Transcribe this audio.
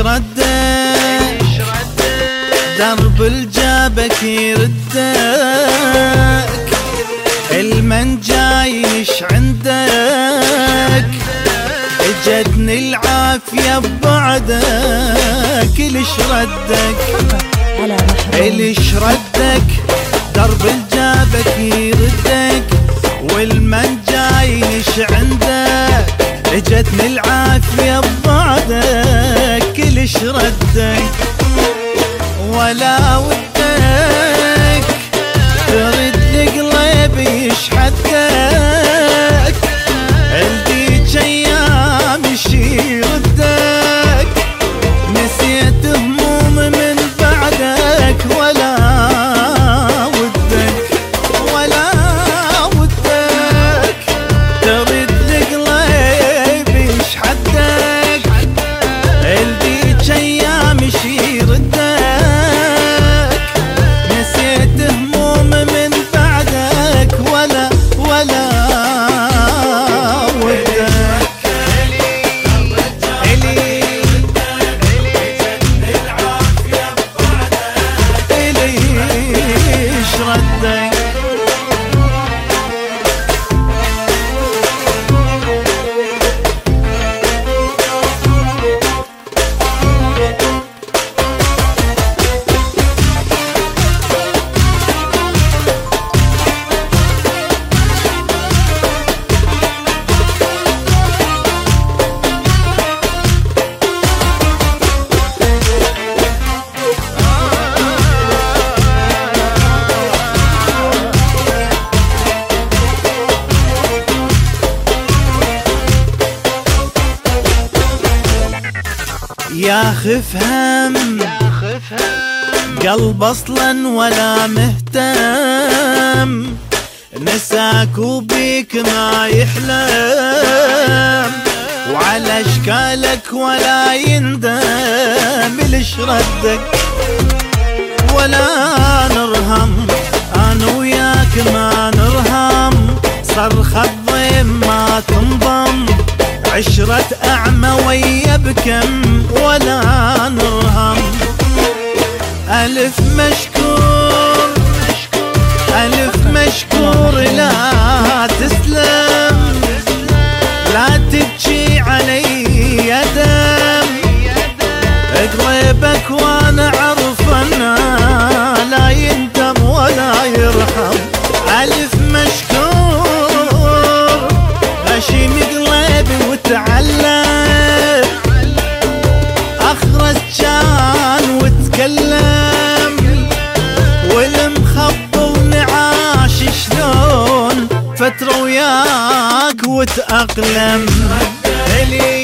ردك درب الجابك يردك المن جايش عندك اجتني العافية ببعدك ليش ردك ليش ردك درب الجابك يردك والمن جايش عندك اجتني العافية ببعدك ليش ردك ولا ودك ترد قلبي يشحدك عندي ايام يردك نسيت هموم من بعدك ولا ودك ترد قلبي يشحدك عندي ايام يردك نسيت هموم من بعدك ولا يا خفهم قلب اصلا ولا مهتم نساك وبيك ما يحلم وعلى اشكالك ولا يندم ليش ردك ولا نرهم انا وياك ما نرهم صرخة الضيم ما تنضم عشرة أعمى ويا بكم ولا نرهم ألف مشكور لا تسلم لا تبكي علي يا دم قريبك وانا عرف أنا لا يندم ولا يرحم ألف مشكور غشيم قلبي وتعلم اخرج كان وتكلم والمخبل نعاش شلون فترة وياك وتأقلم